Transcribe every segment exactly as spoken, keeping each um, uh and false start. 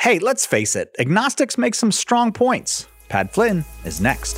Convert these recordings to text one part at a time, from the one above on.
Hey, let's face it, agnostics make some strong points. Pat Flynn is next.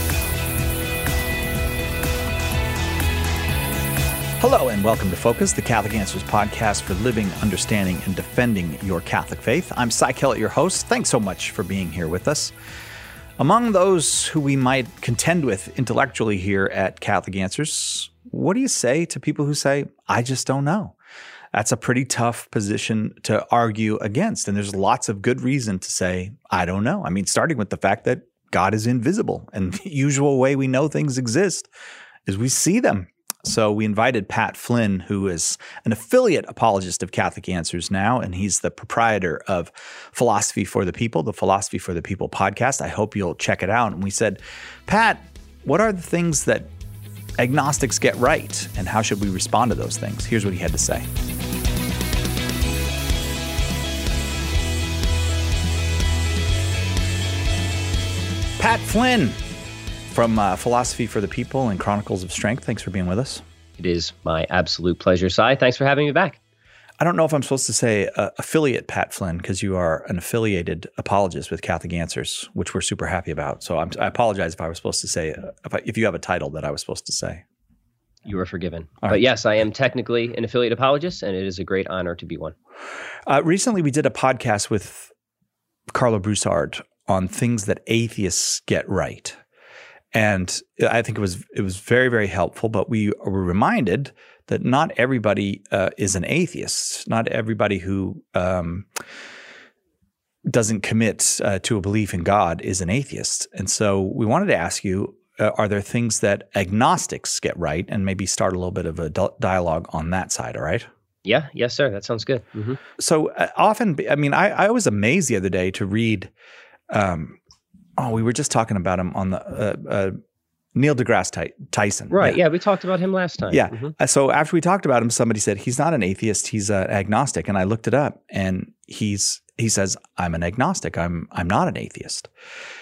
Hello and welcome to Focus, the Catholic Answers podcast for living, understanding, and defending your Catholic faith. I'm Cy Kellett, your host. Thanks so much for being here with us. Among those who we might contend with intellectually here at Catholic Answers, what do you say to people who say, I just don't know? That's a pretty tough position to argue against. And there's lots of good reason to say, I don't know. I mean, starting with the fact that God is invisible. And the usual way we know things exist is we see them. So we invited Pat Flynn, who is an affiliate apologist of Catholic Answers now, and he's the proprietor of Philosophy for the People, the Philosophy for the People podcast. I hope you'll check it out. And we said, Pat, what are the things that agnostics get right, and how should we respond to those things? Here's what he had to say. Pat Flynn from uh, Philosophy for the People and Chronicles of Strength. Thanks for being with us. It is my absolute pleasure, Cy. Thanks for having me back. I don't know if I'm supposed to say uh, affiliate Pat Flynn, because you are an affiliated apologist with Catholic Answers, which we're super happy about. So I'm, I apologize if I was supposed to say, uh, if, I, if you have a title that I was supposed to say. You are forgiven. All but right. Yes, I am technically an affiliate apologist, and it is a great honor to be one. Uh, recently, we did a podcast with Carlo Broussard on things that atheists get right. And I think it was it was very, very helpful, but we were reminded that not everybody uh, is an atheist. Not everybody who um, doesn't commit uh, to a belief in God is an atheist. And so we wanted to ask you, uh, are there things that agnostics get right? And maybe start a little bit of a di- dialogue on that side, all right? Yeah, yes, sir. That sounds good. Mm-hmm. So uh, often, I mean, I, I was amazed the other day to read um, – Oh, we were just talking about him on the uh, uh, Neil deGrasse Ty- Tyson. Right. Yeah. yeah, we talked about him last time. Yeah. Mm-hmm. Uh, so after we talked about him, somebody said he's not an atheist; he's an agnostic. And I looked it up, and he's he says I'm an agnostic. I'm I'm not an atheist.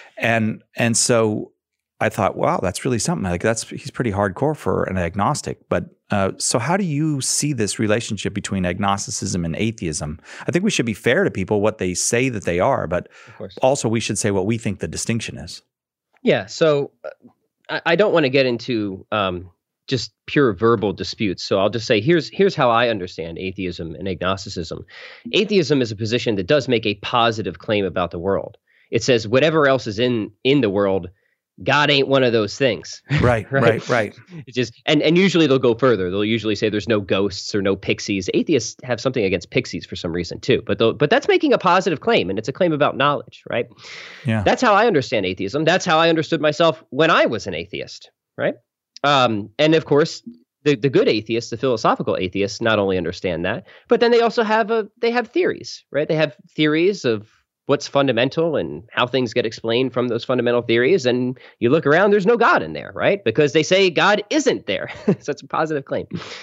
And and so I thought, wow, that's really something. Like that's he's pretty hardcore for an agnostic. But uh, so how do you see this relationship between agnosticism and atheism? I think we should be fair to people what they say that they are, but also we should say what we think the distinction is. Yeah. So uh, I, I don't want to get into um, just pure verbal disputes. So I'll just say here's here's how I understand atheism and agnosticism. Atheism is a position that does make a positive claim about the world. It says whatever else is in in the world, God ain't one of those things. Right, right, right. right. It's just and, and usually they'll go further. They'll usually say there's no ghosts or no pixies. Atheists have something against pixies for some reason too. But but that's making a positive claim, and it's a claim about knowledge, right? Yeah. That's how I understand atheism. That's how I understood myself when I was an atheist, right? Um, and of course, the the good atheists, the philosophical atheists, not only understand that, but then they also have a they have theories, right? They have theories of what's fundamental and how things get explained from those fundamental theories. And you look around, there's no God in there, right? Because they say God isn't there. So it's a positive claim.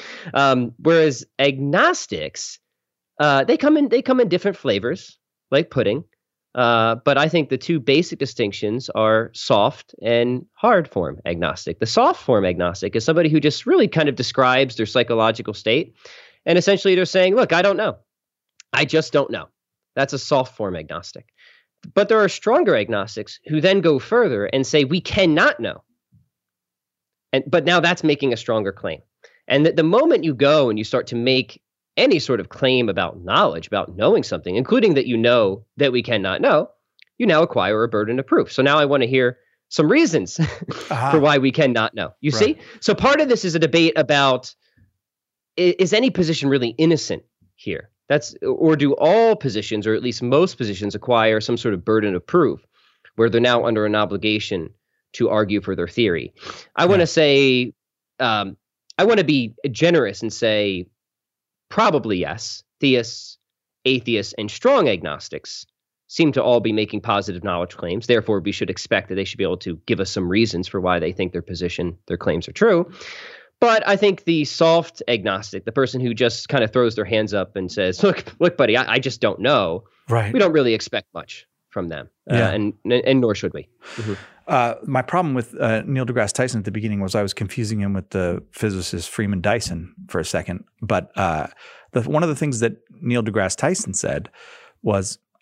Um, whereas agnostics, uh, they come in they come in different flavors, like pudding. Uh, but I think the two basic distinctions are soft and hard form agnostic. The soft form agnostic is somebody who just really kind of describes their psychological state. And essentially they're saying, look, I don't know. I just don't know. That's a soft form agnostic. But there are stronger agnostics who then go further and say we cannot know. And but now that's making a stronger claim. And that the moment you go and you start to make any sort of claim about knowledge, about knowing something, including that you know that we cannot know, you now acquire a burden of proof. So now I want to hear some reasons uh-huh. for why we cannot know. You right. see? So part of this is a debate about is, is any position really innocent here? That's or do all positions, or at least most positions, acquire some sort of burden of proof where they're now under an obligation to argue for their theory? I yeah. want to say, um, I want to be generous and say probably yes. Theists, atheists, and strong agnostics seem to all be making positive knowledge claims. Therefore, we should expect that they should be able to give us some reasons for why they think their position, their claims are true. But I think the soft agnostic, the person who just kind of throws their hands up and says, look, look, buddy, I, I just don't know. Right. We don't really expect much from them. Yeah. Uh, and, and nor should we. Mm-hmm. Uh, my problem with uh, Neil deGrasse Tyson at the beginning was I was confusing him with the physicist Freeman Dyson for a second. But uh, the, one of the things that Neil deGrasse Tyson said was,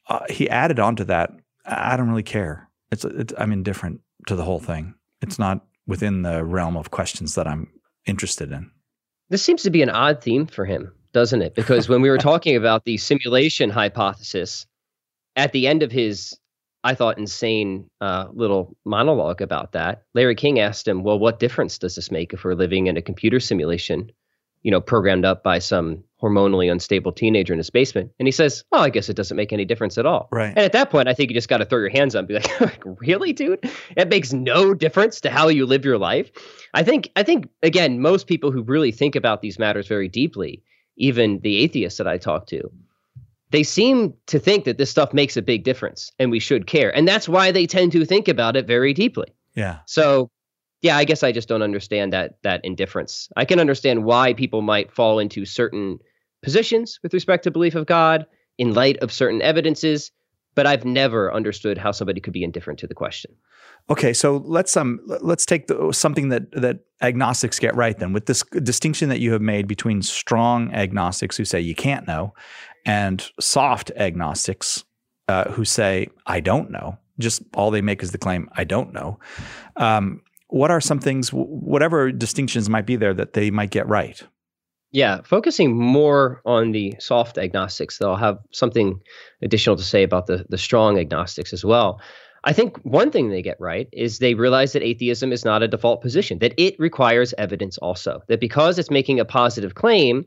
uh, he added on to that, I don't really care. It's, it's I'm indifferent to the whole thing. It's not within the realm of questions that I'm interested in. This seems to be an odd theme for him, doesn't it? Because when we were talking about the simulation hypothesis, at the end of his, I thought, insane uh, little monologue about that, Larry King asked him, well, what difference does this make if we're living in a computer simulation, you know, programmed up by some hormonally unstable teenager in his basement? And he says, well, I guess it doesn't make any difference at all. Right. And at that point, I think you just got to throw your hands up and be like, like, really, dude? It makes no difference to how you live your life. I think, I think, again, most people who really think about these matters very deeply, even the atheists that I talk to, they seem to think that this stuff makes a big difference and we should care. And that's why they tend to think about it very deeply. Yeah. So, yeah, I guess I just don't understand that that indifference. I can understand why people might fall into certain positions with respect to belief of God in light of certain evidences, but I've never understood how somebody could be indifferent to the question. Okay, so let's um let's take the, something that that agnostics get right then, with this distinction that you have made between strong agnostics who say you can't know and soft agnostics uh, who say I don't know. Just all they make is the claim I don't know. Um, what are some things, whatever distinctions might be there, that they might get right? Yeah, focusing more on the soft agnostics, though, I'll have something additional to say about the, the strong agnostics as well. I think one thing they get right is they realize that atheism is not a default position, that it requires evidence also, that because it's making a positive claim,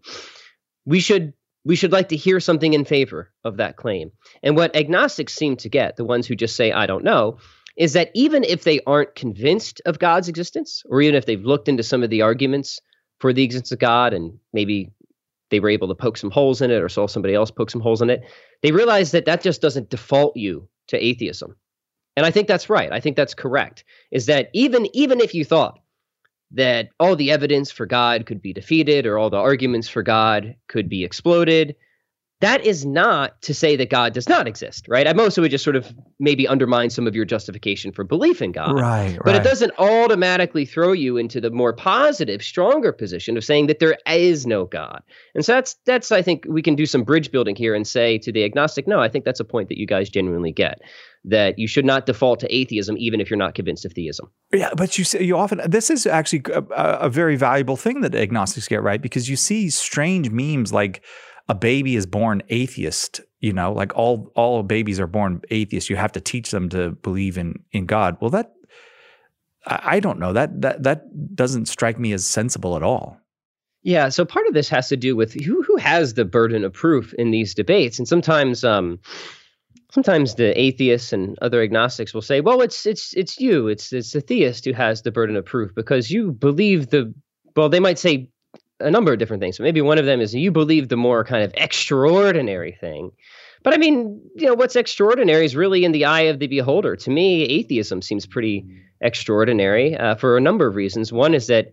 we should we should like to hear something in favor of that claim. And what agnostics seem to get, the ones who just say, I don't know, is that even if they aren't convinced of God's existence, or even if they've looked into some of the arguments for the existence of God and maybe they were able to poke some holes in it or saw somebody else poke some holes in it, they realize that that just doesn't default you to atheism. And I think that's right. I think that's correct, is that even, even if you thought that all the evidence for God could be defeated or all the arguments for God could be exploded, that is not to say that God does not exist, right? At most, it would just sort of maybe undermine some of your justification for belief in God. Right, but right. It doesn't automatically throw you into the more positive, stronger position of saying that there is no God. And so that's, that's I think we can do some bridge building here and say to the agnostic, no, I think that's a point that you guys genuinely get, that you should not default to atheism even if you're not convinced of theism. Yeah, but you say you often, this is actually a, a very valuable thing that agnostics get right, because you see strange memes like a baby is born atheist, you know, like all all babies are born atheists. You have to teach them to believe in in God. Well, that I, I don't know. That that that doesn't strike me as sensible at all. Yeah, so part of this has to do with who who has the burden of proof in these debates, and sometimes um, sometimes the atheists and other agnostics will say, "Well, it's it's it's you, it's it's the theist who has the burden of proof because you believe the." Well, they might say a number of different things. So maybe one of them is you believe the more kind of extraordinary thing. But I mean, you know, what's extraordinary is really in the eye of the beholder. To me, atheism seems pretty extraordinary uh, for a number of reasons. One is that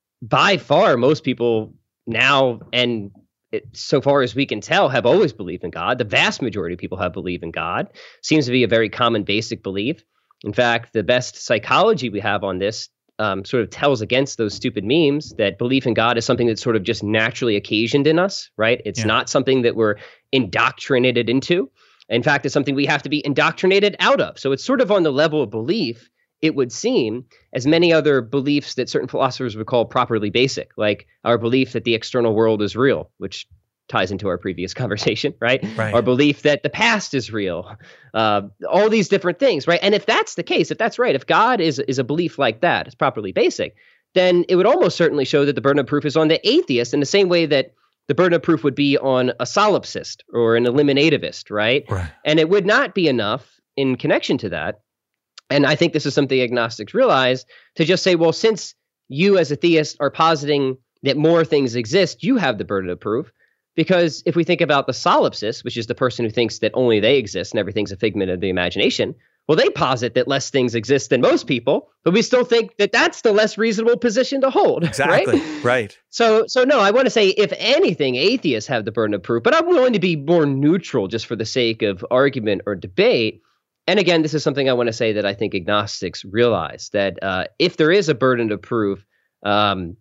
by far, most people now, and it, so far as we can tell, have always believed in God. The vast majority of people have believed in God. Seems to be a very common basic belief. In fact, the best psychology we have on this Um, sort of tells against those stupid memes that belief in God is something that's sort of just naturally occasioned in us, right? It's Yeah. not something that we're indoctrinated into. In fact, it's something we have to be indoctrinated out of. So it's sort of on the level of belief, it would seem, as many other beliefs that certain philosophers would call properly basic, like our belief that the external world is real, which ties into our previous conversation, right? Right. Our belief that the past is real, uh, all these different things, right? And if that's the case, if that's right, if God is is a belief like that, it's properly basic, then it would almost certainly show that the burden of proof is on the atheist in the same way that the burden of proof would be on a solipsist or an eliminativist, right? Right. And it would not be enough in connection to that. And I think this is something agnostics realize, to just say, well, since you as a theist are positing that more things exist, you have the burden of proof. Because if we think about the solipsist, which is the person who thinks that only they exist and everything's a figment of the imagination, well, they posit that less things exist than most people, but we still think that that's the less reasonable position to hold. Exactly. Right. Right. So, so no, I want to say, if anything, atheists have the burden of proof, but I'm willing to be more neutral just for the sake of argument or debate. And again, this is something I want to say that I think agnostics realize, that uh, if there is a burden of proof, um,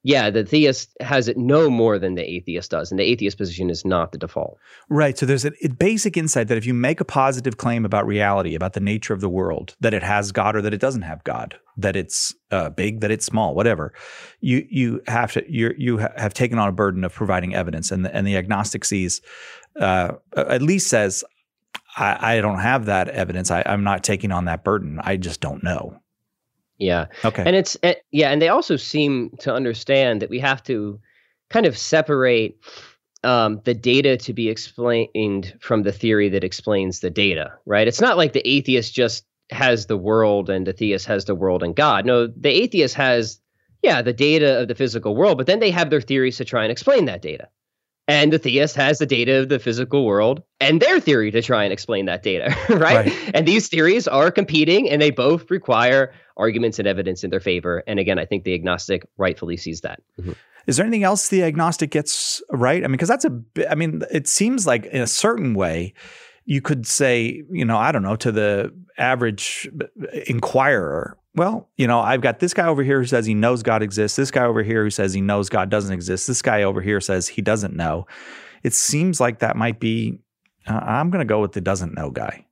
yeah, the theist has it no more than the atheist does, and the atheist position is not the default. Right. So there's a, a basic insight that if you make a positive claim about reality, about the nature of the world, that it has God or that it doesn't have God, that it's uh, big, that it's small, whatever, you you have to you you have taken on a burden of providing evidence, and the, and the agnostic sees uh, at least says, I, I don't have that evidence. I, I'm not taking on that burden. I just don't know. Yeah. Okay. And it's, uh, yeah. And they also seem to understand that we have to kind of separate um, the data to be explained from the theory that explains the data, right? It's not like the atheist just has the world and the theist has the world and God. No, the atheist has, yeah, the data of the physical world, but then they have their theories to try and explain that data. And the theist has the data of the physical world and their theory to try and explain that data, right? right? And these theories are competing, and they both require arguments and evidence in their favor. And again, I think the agnostic rightfully sees that. Mm-hmm. Is there anything else the agnostic gets right? I mean, because that's a bit, I mean, it seems like in a certain way, you could say, you know, I don't know, to the average inquirer, well, you know, I've got this guy over here who says he knows God exists. This guy over here who says he knows God doesn't exist. This guy over here says he doesn't know. It seems like that might be, uh, I'm going to go with the doesn't know guy.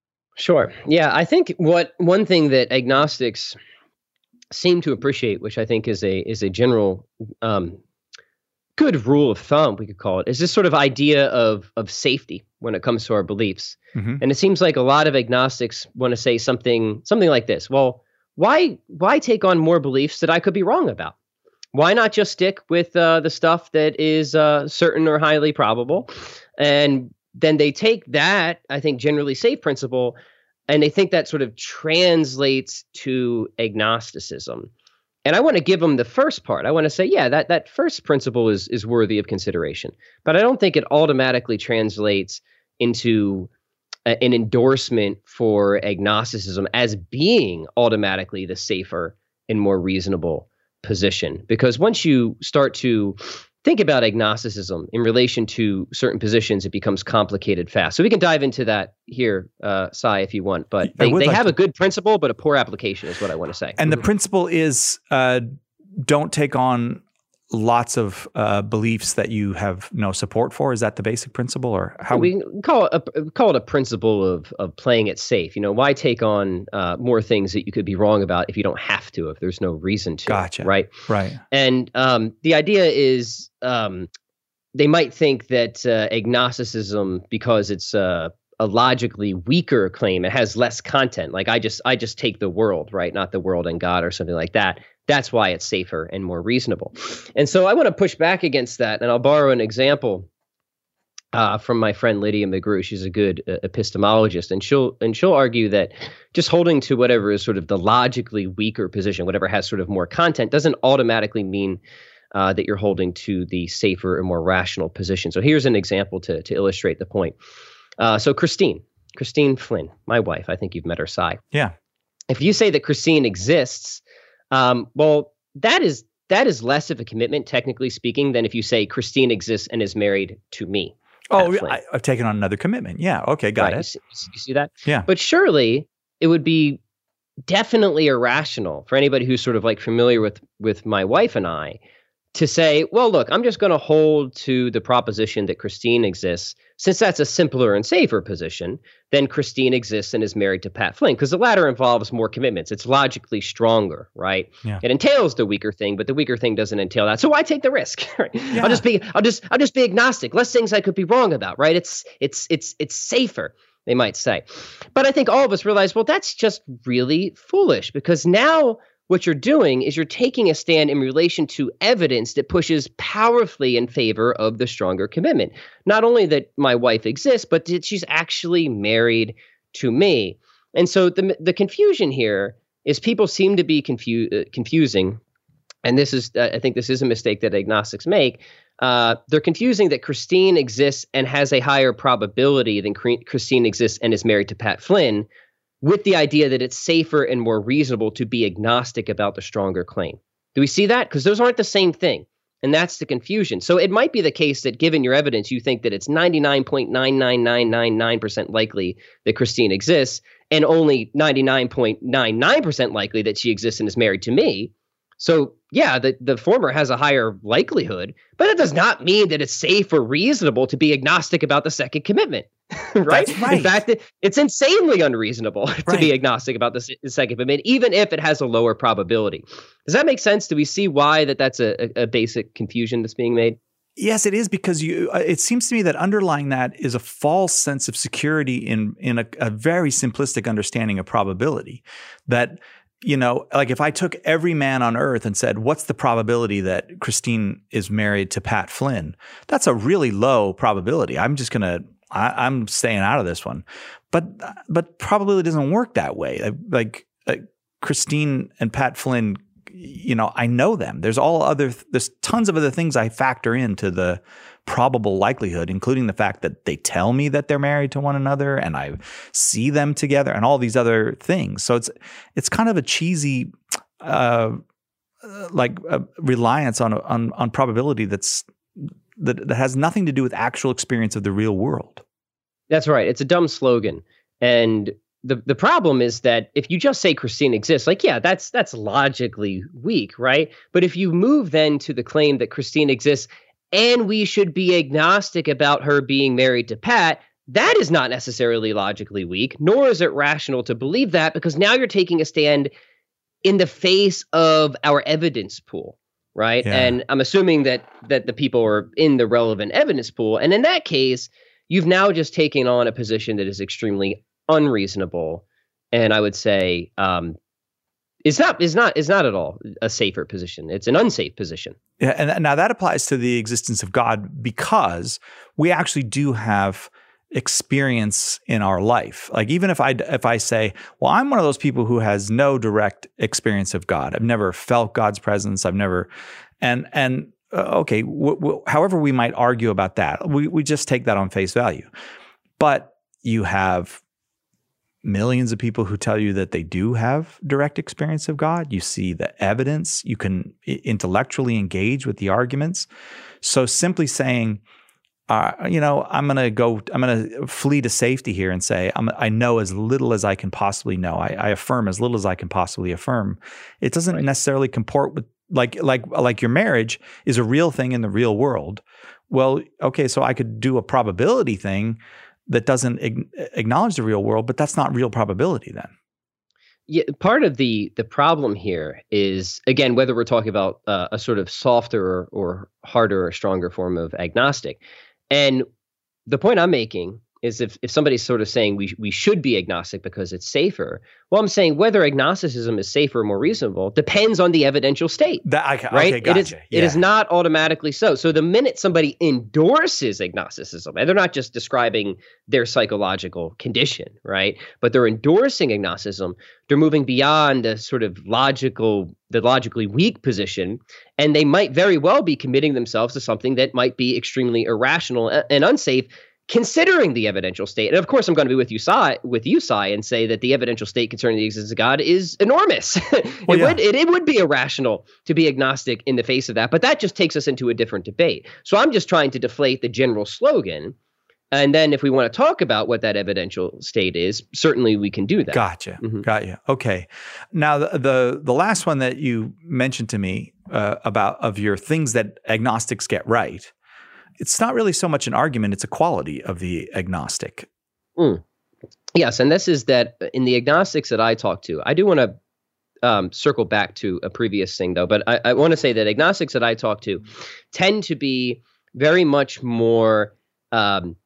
Sure. Yeah. I think what one thing that agnostics seem to appreciate, which I think is a is a general um, good rule of thumb, we could call it, is this sort of idea of of safety when it comes to our beliefs. Mm-hmm. And it seems like a lot of agnostics want to say something something like this. Well, why why take on more beliefs that I could be wrong about? Why not just stick with uh, the stuff that is uh, certain or highly probable? And then they take that, I think, generally safe principle, and they think that sort of translates to agnosticism. And I want to give them the first part. I want to say, yeah, that that first principle is is worthy of consideration. But I don't think it automatically translates into a, an endorsement for agnosticism as being automatically the safer and more reasonable position. Because once you start to think about agnosticism in relation to certain positions, it becomes complicated fast. So we can dive into that here, uh, Sai, if you want. But they, they like have to. a good principle, but a poor application is what I want to say. And the principle is uh, don't take on lots of uh, beliefs that you have no support for. Is that the basic principle, or how we call it a, call it a principle of of playing it safe? You know, why take on uh, more things that you could be wrong about if you don't have to, if there's no reason to? Gotcha. Right. Right. And um, the idea is um, they might think that uh, agnosticism, because it's uh, a logically weaker claim, it has less content. Like I just I just take the world, right, not the world and God or something like that. That's why it's safer and more reasonable. And so I want to push back against that, and I'll borrow an example uh, from my friend Lydia McGrew. She's a good uh, epistemologist, and she'll and she'll argue that just holding to whatever is sort of the logically weaker position, whatever has sort of more content, doesn't automatically mean uh, that you're holding to the safer and more rational position. So here's an example to to illustrate the point. Uh, so Christine, Christine Flynn, my wife, I think you've met her, Sai. Yeah. If you say that Christine exists, Um, well, that is that is less of a commitment, technically speaking, than if you say Christine exists and is married to me. Oh, I, I've taken on another commitment. Yeah. Okay. Got right. it. You see, you see that? Yeah. But surely it would be definitely irrational for anybody who's sort of like familiar with with my wife and I to say, well, look, I'm just going to hold to the proposition that Christine exists, since that's a simpler and safer position than Christine exists and is married to Pat Flynn, because the latter involves more commitments. It's logically stronger, right? Yeah. It entails the weaker thing, but the weaker thing doesn't entail that. So why take the risk? Yeah. I'll just be, I'll just, I'll just be agnostic. Less things I could be wrong about, right? It's, it's, it's, it's safer, they might say. But I think all of us realize, well, that's just really foolish, because now what you're doing is you're taking a stand in relation to evidence that pushes powerfully in favor of the stronger commitment. Not only that my wife exists, but that she's actually married to me. And so the the confusion here is people seem to be confu- uh, confusing, and this is, uh, I think this is a mistake that agnostics make. Uh, they're confusing that Christine exists and has a higher probability than Christine exists and is married to Pat Flynn, with the idea that it's safer and more reasonable to be agnostic about the stronger claim. Do we see that? Because those aren't the same thing. And that's the confusion. So it might be the case that given your evidence, you think that it's ninety-nine point nine nine nine nine nine percent likely that Christine exists, and only ninety-nine point nine nine percent likely that she exists and is married to me. So yeah, the, the former has a higher likelihood, but it does not mean that it's safe or reasonable to be agnostic about the second commitment, right? That's right. In fact, it, it's insanely unreasonable to Right. be agnostic about the, s- the second commitment, even if it has a lower probability. Does that make sense? Do we see why that that's a, a, a basic confusion that's being made? Yes, it is, because you. uh, It seems to me that underlying that is a false sense of security in in a, a very simplistic understanding of probability. That, you know, like if I took every man on earth and said, "What's the probability that Christine is married to Pat Flynn?" That's a really low probability. I'm just gonna. I, I'm staying out of this one. But but probability doesn't work that way. Like, like uh, Christine and Pat Flynn, you know, I know them. There's all other, there's tons of other things I factor into the probable likelihood, including the fact that they tell me that they're married to one another and I see them together and all these other things. So it's, it's kind of a cheesy, uh, like uh, reliance on, on, on probability that's, that, that has nothing to do with actual experience of the real world. That's right. It's a dumb slogan. And the the problem is that if you just say Christine exists, like, yeah, that's that's logically weak, right? But if you move then to the claim that Christine exists and we should be agnostic about her being married to Pat, that is not necessarily logically weak, nor is it rational to believe that, because now you're taking a stand in the face of our evidence pool, right? Yeah. And I'm assuming that that the people are in the relevant evidence pool. And in that case, you've now just taken on a position that is extremely unreasonable, and I would say um, it's not is not is not at all a safer position. It's an unsafe position. Yeah, and now that applies to the existence of God, because we actually do have experience in our life. Like even if I if I say, well, I'm one of those people who has no direct experience of God. I've never felt God's presence. I've never, and and uh, okay, w- w- however we might argue about that, we we just take that on face value. But you have millions of people who tell you that they do have direct experience of God. You see the evidence. You can intellectually engage with the arguments. So simply saying, uh, you know, I'm going to go, I'm going to flee to safety here and say, I'm, I know as little as I can possibly know. I, I affirm as little as I can possibly affirm. It doesn't Right. necessarily comport with, like, like, like your marriage is a real thing in the real world. Well, okay, so I could do a probability thing that doesn't ag- acknowledge the real world, but that's not real probability then. Yeah, part of the the problem here is, again, whether we're talking about uh, a sort of softer or, or harder or stronger form of agnostic. And the point I'm making is if, if somebody's sort of saying we we should be agnostic because it's safer, well, I'm saying whether agnosticism is safer or more reasonable depends on the evidential state. That, I, Right? Okay, gotcha. It is yeah. it is not automatically so. So the minute somebody endorses agnosticism, and they're not just describing their psychological condition, right? But they're endorsing agnosticism, they're moving beyond the sort of logical, the logically weak position, and they might very well be committing themselves to something that might be extremely irrational a- and unsafe, considering the evidential state. And of course, I'm going to be with you, Sai, with you, Sai, and say that the evidential state concerning the existence of God is enormous. it Well, yeah. would it, it would be irrational to be agnostic in the face of that, but that just takes us into a different debate. So I'm just trying to deflate the general slogan. And then if we want to talk about what that evidential state is, certainly we can do that. Gotcha. Mhm. Got you. Okay. Now the, the the last one that you mentioned to me uh, about of your things that agnostics get right, it's not really so much an argument; it's a quality of the agnostic. Mm. Yes, and this is that in the agnostics that I talk to, I do want to um, circle back to a previous thing, though, but I, I want to say that agnostics that I talk to tend to be very much more, um,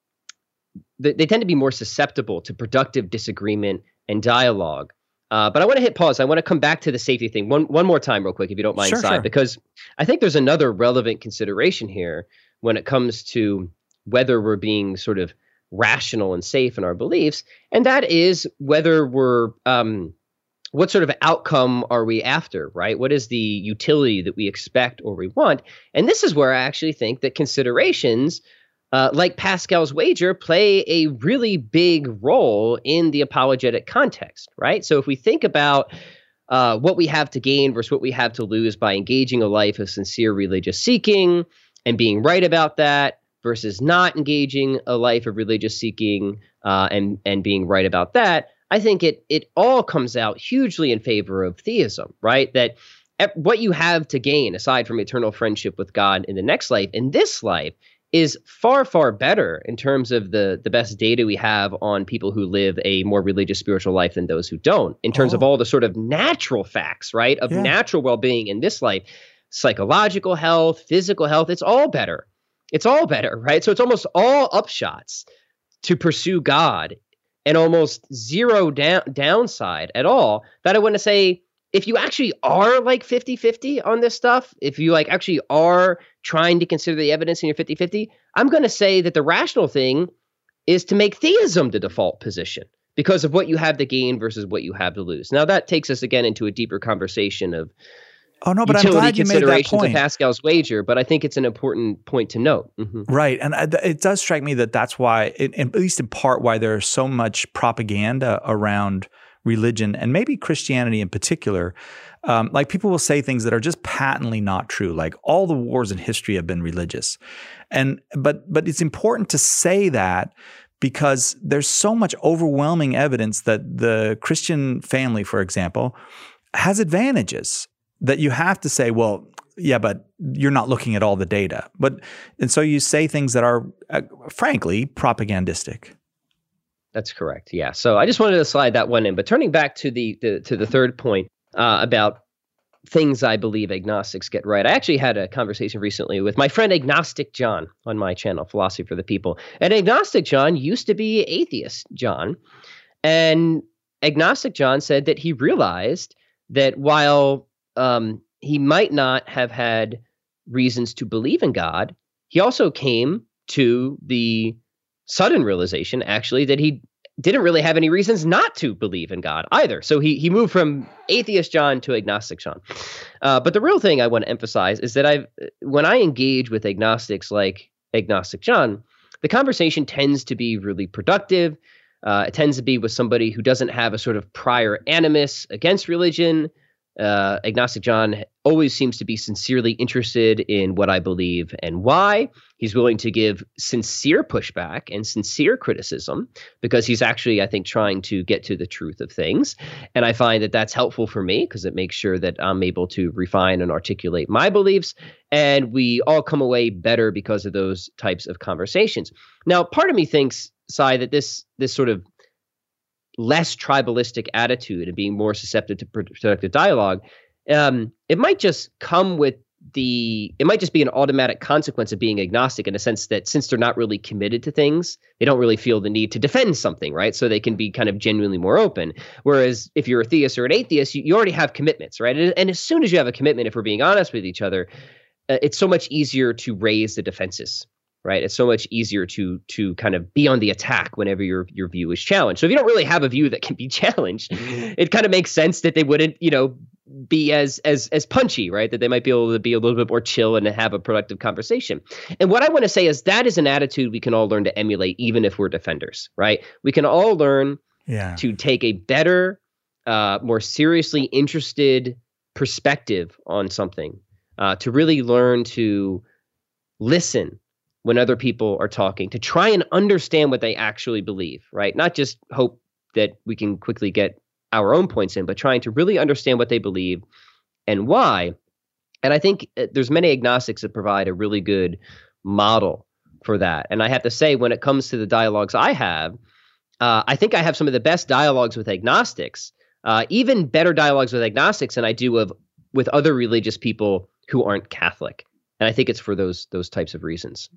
they, they tend to be more susceptible to productive disagreement and dialogue. Uh, but I want to hit pause. I want to come back to the safety thing one one more time real quick, if you don't mind, Sure, Sai, sure. because I think there's another relevant consideration here when it comes to whether we're being sort of rational and safe in our beliefs, and that is whether we're um, what sort of outcome are we after, right? What is the utility that we expect or we want? And this is where I actually think that considerations uh, like Pascal's wager play a really big role in the apologetic context, right? So if we think about uh, what we have to gain versus what we have to lose by engaging a life of sincere religious seeking and being right about that versus not engaging a life of religious seeking uh, and and being right about that, I think it it all comes out hugely in favor of theism, right? That what you have to gain aside from eternal friendship with God in the next life, in this life, is far, far better in terms of the the best data we have on people who live a more religious, spiritual life than those who don't, in terms oh. of all the sort of natural facts, right, of yeah. natural well-being in this life, psychological health, physical health. It's all better. It's all better, right? So it's almost all upshots to pursue God and almost zero down, downside at all. That I want to say, if you actually are like fifty-fifty on this stuff, if you like actually are trying to consider the evidence in your fifty-fifty, I'm going to say that the rational thing is to make theism the default position because of what you have to gain versus what you have to lose. Now that takes us again into a deeper conversation of oh no, but utility I'm glad you made that considerations point. of Pascal's wager, but I think it's an important point to note. Mm-hmm. Right, and it does strike me that that's why, at least in part, why there's so much propaganda around religion and maybe Christianity in particular. Um, like people will say things that are just patently not true. Like all the wars in history have been religious, and but but it's important to say that because there's so much overwhelming evidence that the Christian family, for example, has advantages that you have to say, well, yeah, but you're not looking at all the data. But and so you say things that are, uh, frankly, propagandistic. That's correct. Yeah. So I just wanted to slide that one in. But turning back to the, the to the third point uh, about things I believe agnostics get right. I actually had a conversation recently with my friend Agnostic John on my channel, Philosophy for the People. And Agnostic John used to be atheist John. And Agnostic John said that he realized that while um, he might not have had reasons to believe in God, he also came to the sudden realization, actually, that he didn't really have any reasons not to believe in God either. So he he moved from atheist John to agnostic John. Uh, but the real thing I want to emphasize is that I've when I engage with agnostics like agnostic John, the conversation tends to be really productive. Uh, it tends to be with somebody who doesn't have a sort of prior animus against religion. Uh, agnostic John always seems to be sincerely interested in what I believe and why. He's willing to give sincere pushback and sincere criticism because he's actually, I think, trying to get to the truth of things. And I find that that's helpful for me because it makes sure that I'm able to refine and articulate my beliefs. And we all come away better because of those types of conversations. Now, part of me thinks, Cy, that this this sort of less tribalistic attitude and being more susceptible to productive dialogue, um, it might just come with the, it might just be an automatic consequence of being agnostic in a sense that since they're not really committed to things, they don't really feel the need to defend something, right? So they can be kind of genuinely more open. Whereas if you're a theist or an atheist, you, you already have commitments, right? And, and as soon as you have a commitment, if we're being honest with each other, uh, it's so much easier to raise the defenses. Right. It's so much easier to to kind of be on the attack whenever your your view is challenged. So if you don't really have a view that can be challenged, it kind of makes sense that they wouldn't, you know, be as as as punchy, right? That they might be able to be a little bit more chill and have a productive conversation. And what I want to say is that is an attitude we can all learn to emulate, even if we're defenders, right? We can all learn yeah. to take a better, uh, more seriously interested perspective on something, uh, to really learn to listen when other people are talking, to try and understand what they actually believe, right? Not just hope that we can quickly get our own points in, but trying to really understand what they believe and why. And I think there's many agnostics that provide a really good model for that. And I have to say, when it comes to the dialogues I have, uh, I think I have some of the best dialogues with agnostics, uh, even better dialogues with agnostics than I do of with other religious people who aren't Catholic. And I think it's for those those types of reasons.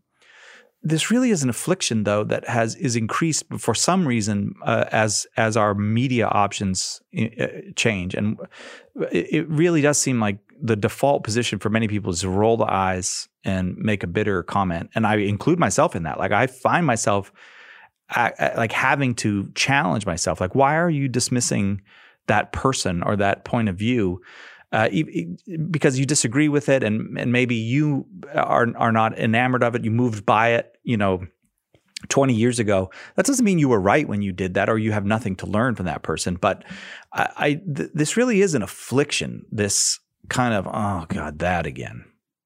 This really is an affliction, though, that has is increased for some reason uh, as as our media options uh, change, and it, it really does seem like the default position for many people is to roll the eyes and make a bitter comment, and I include myself in that. Like I find myself uh, like having to challenge myself. Like, why are you dismissing that person or that point of view? Uh, because you disagree with it, and and maybe you are are not enamored of it. You moved by it, you know, twenty years ago. That doesn't mean you were right when you did that, or you have nothing to learn from that person. But I, I th- this really is an affliction. This kind of oh god, that again.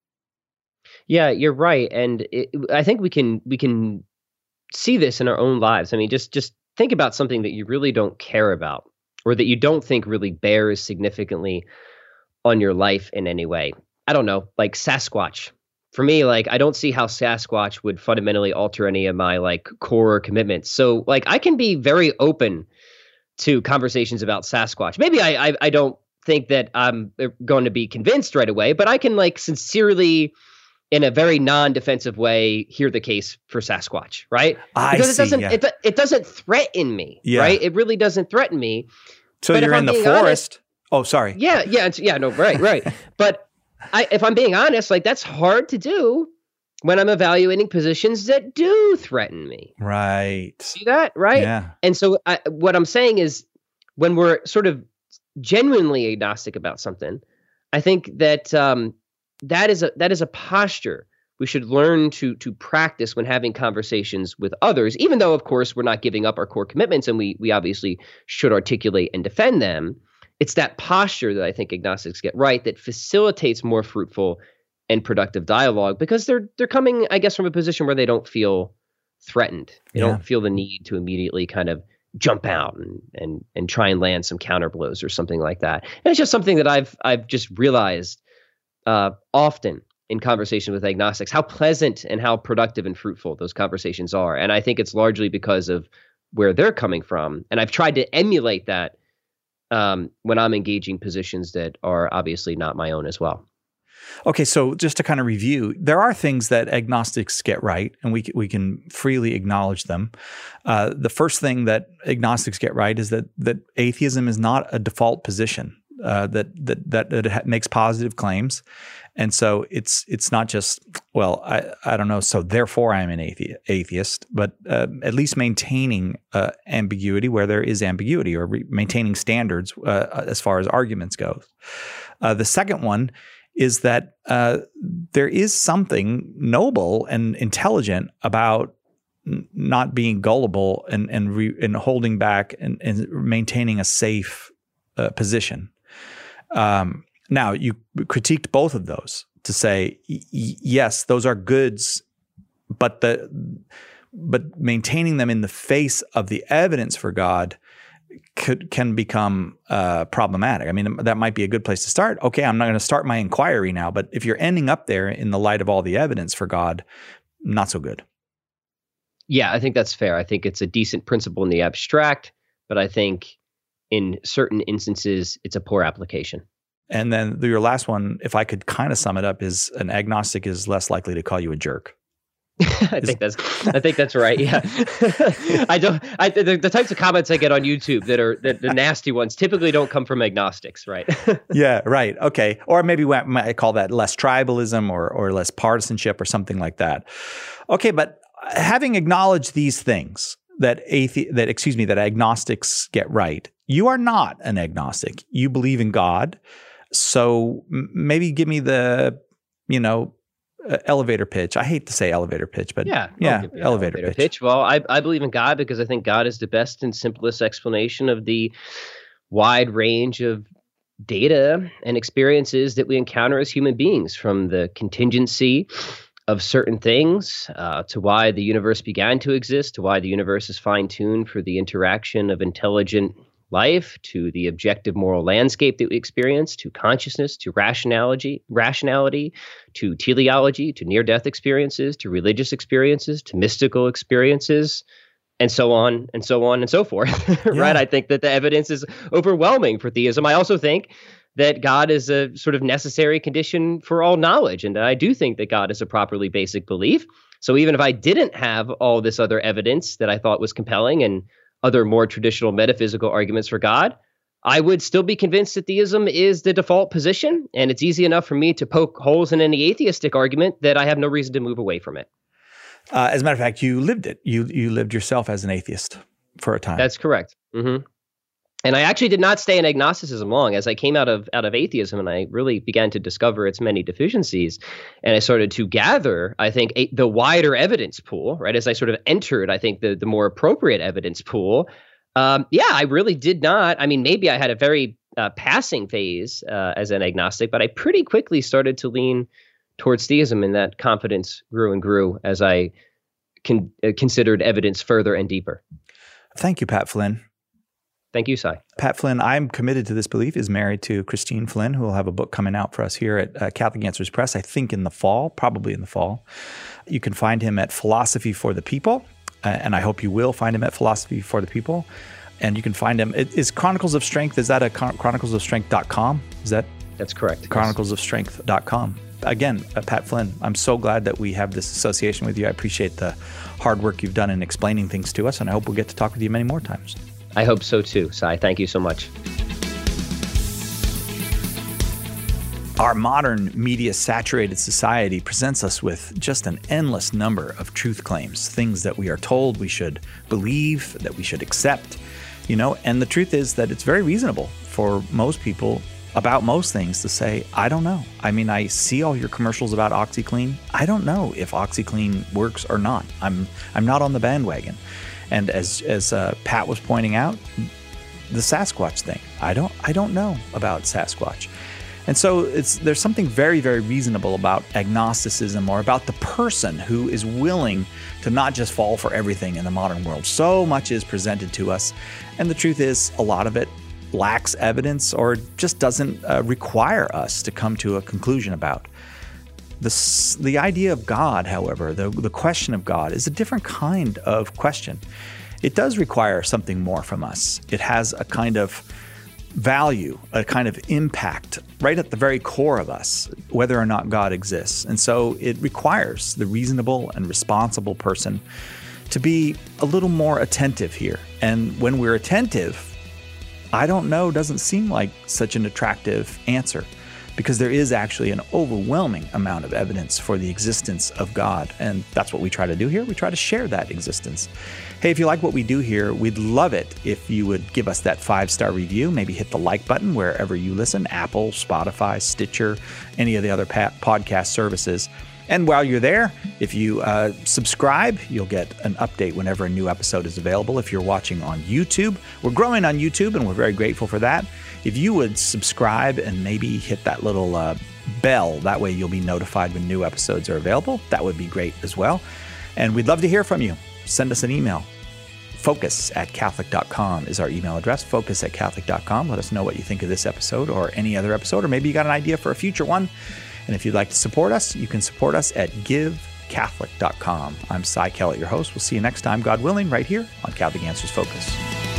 Yeah, you're right, and it, I think we can we can see this in our own lives. I mean, just just think about something that you really don't care about, or that you don't think really bears significantly on your life in any way. I don't know, like Sasquatch. For me, like, I don't see how Sasquatch would fundamentally alter any of my like core commitments. So like, I can be very open to conversations about Sasquatch. Maybe I, I, I don't think that I'm going to be convinced right away, but I can like sincerely, in a very non-defensive way, hear the case for Sasquatch, right? I because it see, doesn't yeah. it, it doesn't threaten me, Yeah. right? It really doesn't threaten me. So But if you're I'm in the being forest. honest- oh, sorry. Yeah, yeah, it's, yeah, no, right, right. But I, if I'm being honest, like that's hard to do when I'm evaluating positions that do threaten me. Right. See that, right? Yeah. And so I, what I'm saying is, when we're sort of genuinely agnostic about something, I think that um, that is a that is a posture we should learn to to practice when having conversations with others, even though, of course, we're not giving up our core commitments and we we obviously should articulate and defend them. It's that posture that I think agnostics get right that facilitates more fruitful and productive dialogue, because they're they're coming, I guess, from a position where they don't feel threatened. They Yeah. don't feel the need to immediately kind of jump out and and and try and land some counter blows or something like that. And it's just something that I've I've just realized uh, often in conversation with agnostics, how pleasant and how productive and fruitful those conversations are. And I think it's largely because of where they're coming from. And I've tried to emulate that um, when I'm engaging positions that are obviously not my own as well. Okay, so just to kind of review, there are things that agnostics get right, and we c- we can freely acknowledge them. Uh, the first thing that agnostics get right is that that atheism is not a default position. Uh, that that that it ha- makes positive claims, and so it's it's not just, well, I I don't know, so therefore I'm an athe- atheist, but uh, at least maintaining uh, ambiguity where there is ambiguity, or re- maintaining standards uh, as far as arguments go. Uh, the second one is that uh, there is something noble and intelligent about n- not being gullible and and, re- and holding back and, and maintaining a safe uh, position. Um, now, you critiqued both of those to say, y- y- yes, those are goods, but the but maintaining them in the face of the evidence for God could can become uh, problematic. I mean, that might be a good place to start. Okay, I'm not going to start my inquiry now, but if you're ending up there in the light of all the evidence for God, not so good. Yeah, I think that's fair. I think it's a decent principle in the abstract, but I think in certain instances, it's a poor application. And then your last one, if I could kind of sum it up, is an agnostic is less likely to call you a jerk. I think that's I think that's right. Yeah, I don't. I the, the types of comments I get on YouTube that are the, the nasty ones typically don't come from agnostics, right? Yeah, right. Okay, or maybe we might call that less tribalism or or less partisanship or something like that. Okay, but having acknowledged these things that athe- that excuse me that agnostics get right, you are not an agnostic. You believe in God. So m- maybe give me the, you know, uh, elevator pitch. I hate to say elevator pitch, but yeah, yeah, I'll give you an elevator, pitch. pitch. Well, I I believe in God because I think God is the best and simplest explanation of the wide range of data and experiences that we encounter as human beings, from the contingency of certain things uh, to why the universe began to exist, to why the universe is fine-tuned for the interaction of intelligent life, to the objective moral landscape that we experience, to consciousness, to rationality, rationality, to teleology, to near-death experiences, to religious experiences, to mystical experiences, and so on and so on and so forth. Right? Yeah. I think that the evidence is overwhelming for theism. I also think that God is a sort of necessary condition for all knowledge, and I do think that God is a properly basic belief. So even if I didn't have all this other evidence that I thought was compelling and other more traditional metaphysical arguments for God, I would still be convinced that theism is the default position, and it's easy enough for me to poke holes in any atheistic argument that I have no reason to move away from it. Uh, as a matter of fact, you lived it. You you lived yourself as an atheist for a time. That's correct. Mm-hmm. And I actually did not stay in agnosticism long. As I came out of out of atheism and I really began to discover its many deficiencies, and I started to gather, I think, a, the wider evidence pool, right? As I sort of entered, I think, the, the more appropriate evidence pool, um, yeah, I really did not. I mean, maybe I had a very uh, passing phase uh, as an agnostic, but I pretty quickly started to lean towards theism, and that confidence grew and grew as I con- uh, considered evidence further and deeper. Thank you, Pat Flynn. Thank you, Cy. Pat Flynn, I'm committed to this belief, is married to Christine Flynn, who will have a book coming out for us here at uh, Catholic Answers Press, I think in the fall, probably in the fall. You can find him at Philosophy for the People, uh, and I hope you will find him at Philosophy for the People. And you can find him, it, is Chronicles of Strength, is that a chronicles of strength dot com? Is that? That's correct. chronicles of strength dot com. Again, uh, Pat Flynn, I'm so glad that we have this association with you. I appreciate the hard work you've done in explaining things to us, and I hope we'll get to talk with you many more times. I hope so too, Cy. Thank you so much. Our modern media-saturated society presents us with just an endless number of truth claims, things that we are told we should believe, that we should accept, you know, and the truth is that it's very reasonable for most people about most things to say, I don't know. I mean, I see all your commercials about OxyClean. I don't know if OxyClean works or not. I'm I'm not on the bandwagon. And as as uh, Pat was pointing out, the Sasquatch thing, I don't I don't know about Sasquatch. And so it's there's something very, very reasonable about agnosticism, or about the person who is willing to not just fall for everything in the modern world. So much is presented to us, and the truth is a lot of it lacks evidence or just doesn't uh, require us to come to a conclusion about. The, the idea of God, however, the, the question of God, is a different kind of question. It does require something more from us. It has a kind of value, a kind of impact right at the very core of us, whether or not God exists. And so it requires the reasonable and responsible person to be a little more attentive here. And when we're attentive, I don't know doesn't seem like such an attractive answer, because there is actually an overwhelming amount of evidence for the existence of God. And that's what we try to do here. We try to share that existence. Hey, if you like what we do here, we'd love it if you would give us that five-star review. Maybe hit the like button wherever you listen, Apple, Spotify, Stitcher, any of the other pa- podcast services. And while you're there, if you uh, subscribe, you'll get an update whenever a new episode is available. If you're watching on YouTube, we're growing on YouTube, and we're very grateful for that. If you would subscribe and maybe hit that little uh, bell, that way you'll be notified when new episodes are available. That would be great as well. And we'd love to hear from you. Send us an email. Focus at Catholic dot com is our email address, focus at Catholic dot com. Let us know what you think of this episode or any other episode, or maybe you got an idea for a future one. And if you'd like to support us, you can support us at give catholic dot com. I'm Cy Kellett, your host. We'll see you next time, God willing, right here on Catholic Answers Focus.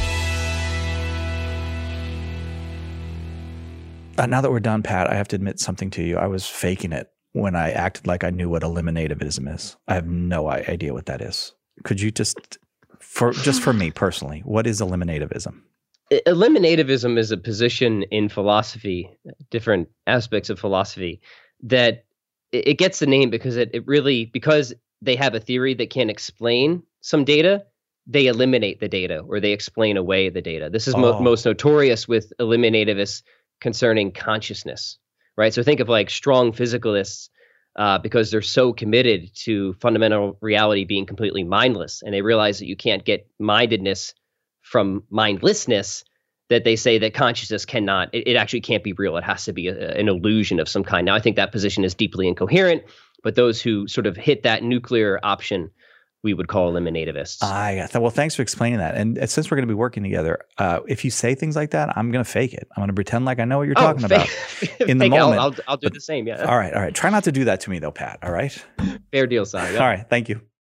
Uh, now that we're done, Pat, I have to admit something to you. I was faking it when I acted like I knew what eliminativism is. I have no idea what that is. Could you just, for just for me personally, what is eliminativism? Eliminativism is a position in philosophy, different aspects of philosophy, that it gets the name because it, it really, because they have a theory that can't explain some data, they eliminate the data, or they explain away the data. This is oh. mo- most notorious with eliminativists concerning consciousness, right? So think of like strong physicalists, uh, because they're so committed to fundamental reality being completely mindless, and they realize that you can't get mindedness from mindlessness, that they say that consciousness cannot, it, it actually can't be real. It has to be a, an illusion of some kind. Now, I think that position is deeply incoherent, but those who sort of hit that nuclear option, we would call eliminativists. I got that. Well, thanks for explaining that. And since we're going to be working together, uh, if you say things like that, I'm going to fake it. I'm going to pretend like I know what you're oh, talking fake, about in the moment. I'll, I'll, I'll do but, the same. Yeah. All right. All right. Try not to do that to me though, Pat. All right. Fair deal, Si. All right. Thank you.